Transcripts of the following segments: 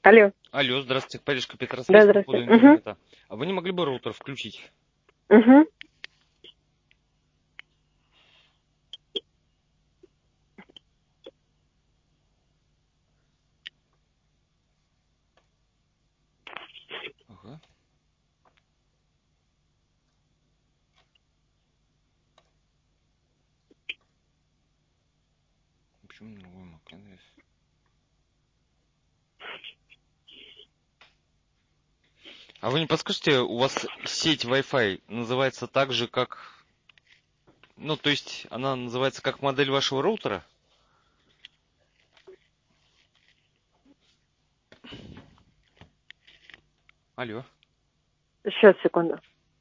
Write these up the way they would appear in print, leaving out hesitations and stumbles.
Алло. Алло, здравствуйте, Парижка Да, Петросвязь по поводу здравствуйте. Угу. интернета. А вы не могли бы роутер включить? Угу. Ага. Почему другой MAC-адрес? А вы не подскажете, у вас сеть Wi-Fi называется так же, как... Ну, то есть, она называется как модель вашего роутера? Алло. Сейчас, секунду.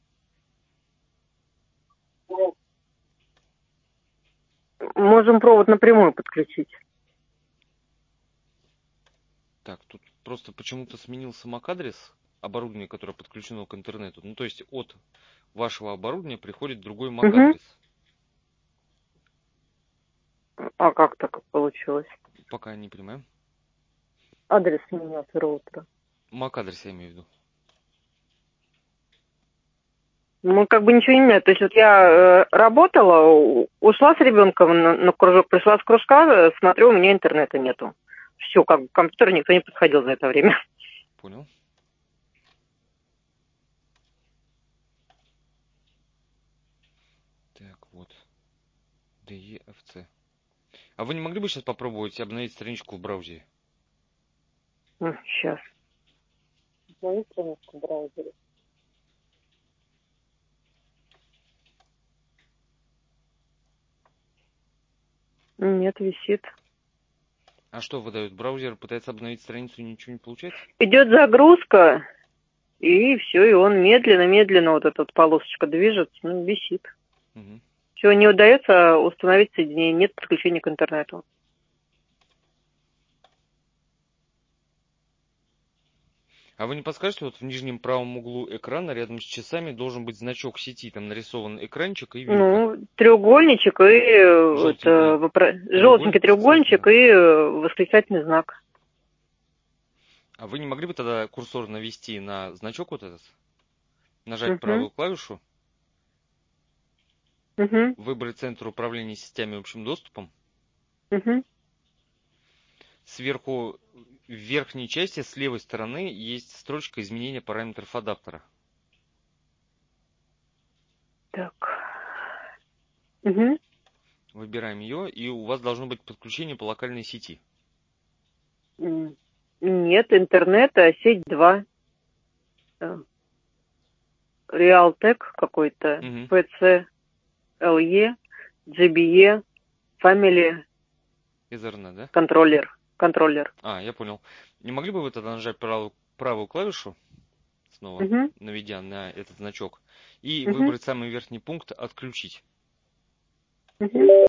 Можем провод напрямую подключить. Так, тут просто почему-то сменился MAC-адрес оборудования, которое подключено к интернету. Ну, то есть, от вашего оборудования приходит другой Угу. MAC-адрес. А как так получилось? Пока не понимаю. Адрес менялся роутера. MAC-адрес я имею в виду. Мы как бы ничего не меняем. То есть вот я работала, ушла с ребенком на кружок, пришла с кружка, смотрю, у меня интернета нету. Все, как бы к компьютеру никто не подходил за это время. Понял. Так, вот. DEFC. А вы не могли бы сейчас попробовать обновить страничку в браузере? Сейчас. Установи страничку в браузере. Нет, висит. А что выдает браузер? Пытается обновить страницу и ничего не получается? Идет загрузка, и все, и он медленно вот эта вот полосочка движется, висит. Угу. Все, не удается установить соединение, нет подключения к интернету. А вы не подскажете, вот в нижнем правом углу экрана рядом с часами должен быть значок сети, там нарисован экранчик и вилка. Треугольничек и Желтенький желтенький треугольник, восклицательный треугольничек знак. и восклицательный знак. А вы не могли бы тогда курсор навести на значок вот этот? Нажать Угу, правую клавишу, угу, выбрать центр управления сетями общим доступом. угу. Сверху в верхней части с левой стороны есть строчка изменения параметров адаптера. Так. Угу. Выбираем ее, и у вас должно быть подключение по локальной сети. Нет, интернета, сеть 2. Realtek какой-то, Угу. PC, LE, GBE, Family, Ethernet, да? контроллер. А, я понял. Не могли бы вы тогда нажать правую клавишу, снова Угу, наведя на этот значок, и угу, выбрать самый верхний пункт «Отключить». угу.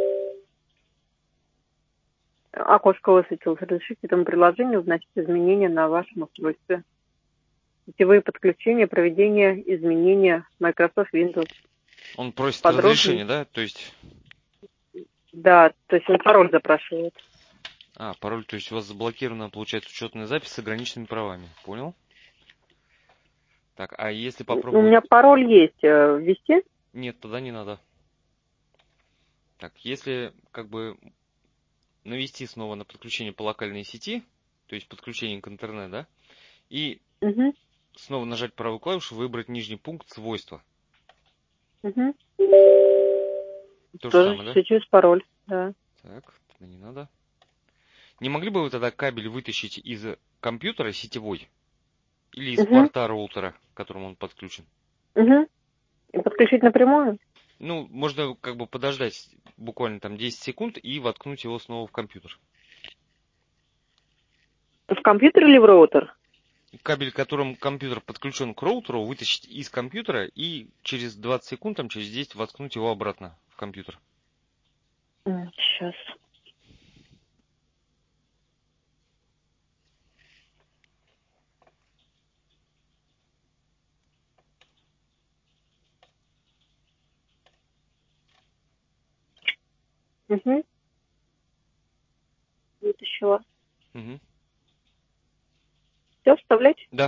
Окошко высветилось. Разрешите этому приложению вносить изменения на вашем устройстве. Сетевые подключения, проведение изменения Microsoft Windows. Он просит разрешения, Подробнее. да? То есть... Да, то есть он пароль запрашивает. А, пароль, то есть у вас заблокирована, получается, учетная запись с ограниченными правами. Понял? Так, а если У попробовать... меня пароль есть. Ввести? Нет, тогда не надо. Так, если как бы навести снова на подключение по локальной сети, то есть подключение к интернету, да, и Угу, снова нажать правую клавишу, выбрать нижний пункт «Свойства». угу. То же Тоже самое, да? через пароль, да. Так, тогда не надо. Не могли бы вы тогда кабель вытащить из компьютера сетевой или из Угу, порта роутера, к которому он подключен? угу. И подключить напрямую? Ну, можно как бы подождать буквально там 10 секунд и воткнуть его снова в компьютер. В компьютер или в роутер? Кабель, которым компьютер подключен к роутеру, вытащить из компьютера и через 20 секунд, там, через 10 воткнуть его обратно в компьютер. Сейчас. Угу. Вытащила. Угу. вставлять? Да.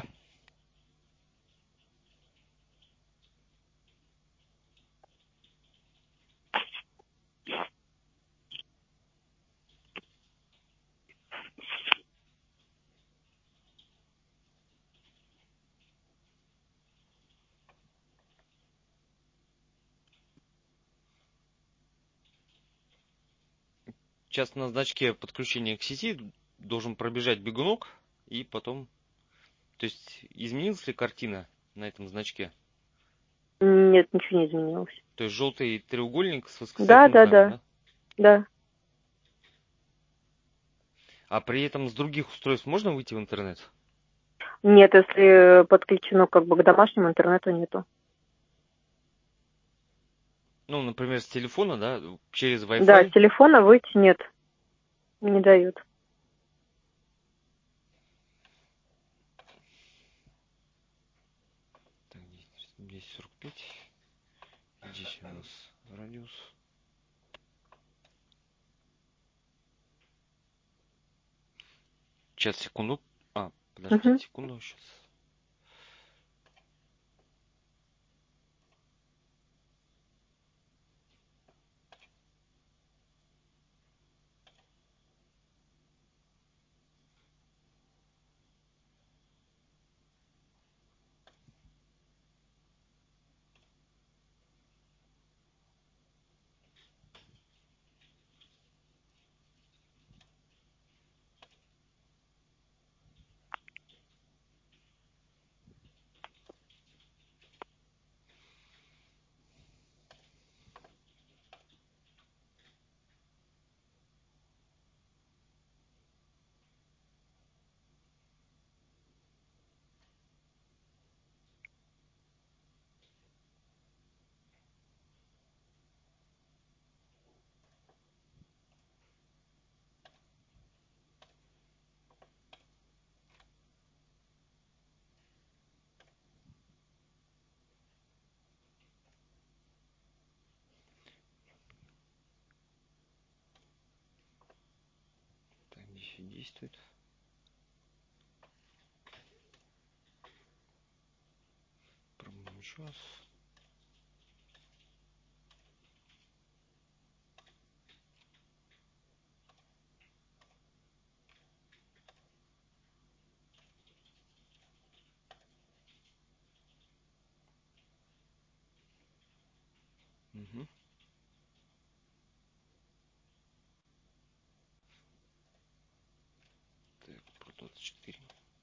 Сейчас на значке подключения к сети должен пробежать бегунок, и потом... То есть изменилась ли картина на этом значке? Нет, ничего не изменилось. То есть желтый треугольник с Да, восклицательным да, знаком, да, да? да. А при этом с других устройств можно выйти в интернет? Нет, если подключено как бы к домашнему интернету, нету. Ну, например, с телефона, да, через Да, с Wi-Fi. телефона выйти нет, не дают. Так, здесь 45. Здесь у нас радиус. Сейчас, секунду. Подождите Угу. секунду сейчас. Так, здесь действует. Пробуем еще раз. Угу. Так, про 24.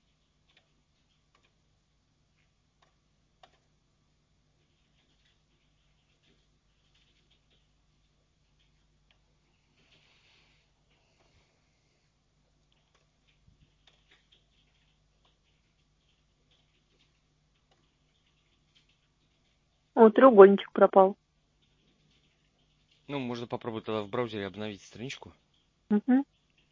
О, треугольничек пропал. Ну, можно попробовать тогда в браузере обновить страничку. Угу.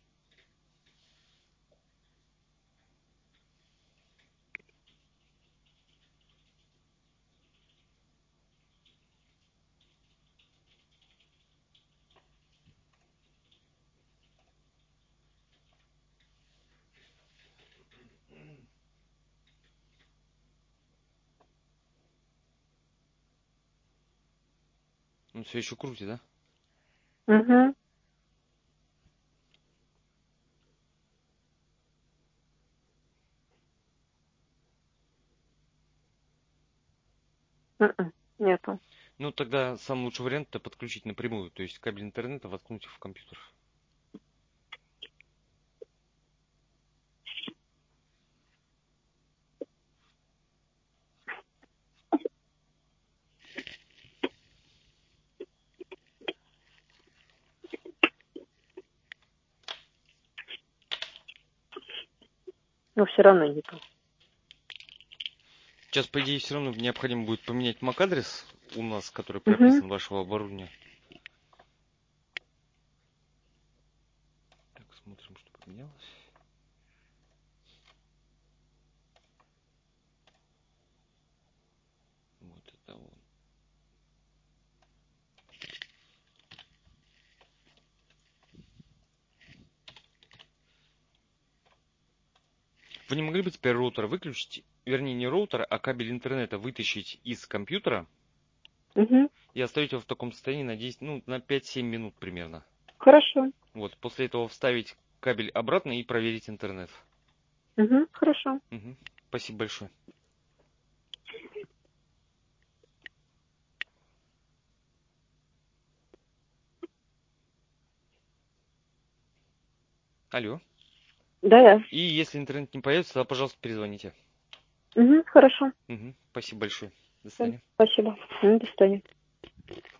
Он все еще крутит, да? Угу. Нету. Ну, тогда самый лучший вариант это подключить напрямую, то есть кабель интернета воткнуть в компьютер. Но все равно нету. Сейчас, по идее, все равно необходимо будет поменять MAC-адрес у нас, который Угу. прописан вашего оборудования. Так, смотрим, что поменялось. Вот это вот. Вы не могли бы теперь роутер выключить, вернее не роутер, а кабель интернета вытащить из компьютера Угу. и оставить его в таком состоянии на 10, ну, на 5-7 минут примерно. Хорошо. Вот, после этого вставить кабель обратно и проверить интернет. Угу. Хорошо. Угу. Спасибо большое. Алло. Да. И если интернет не появится, тогда, пожалуйста, перезвоните. Угу. Хорошо. Угу. Спасибо большое. До Всё, свидания. спасибо. До свидания.